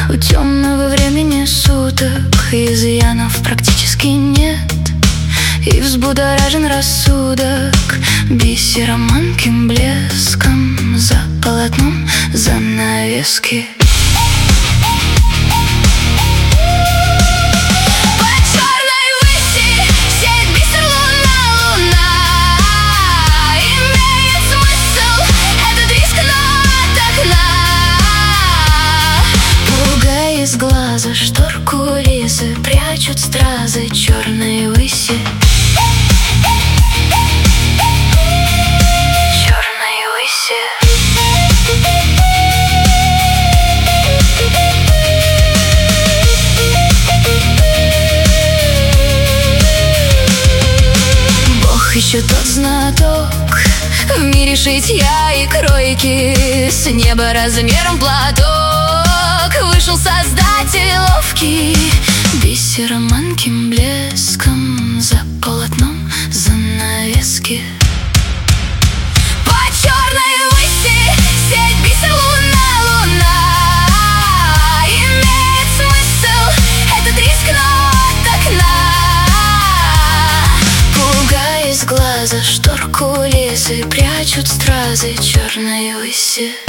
У темного времени суток изъянов практически нет, и взбудоражен рассудок бисером, манким блеском за полотном занавески. Из глаза штор кулисы прячут стразы черные выси. Черные выси. Бог еще тот знаток в мире шитья и кройки, с неба размером платок вышел создатель ловкий, бисером, манким блеском за полотном занавески. По черной выси сеть бисер, луна, луна. Имеет смысл этот риск, но от окна. Пугая из глаза штор кулисы прячут стразы черной выси.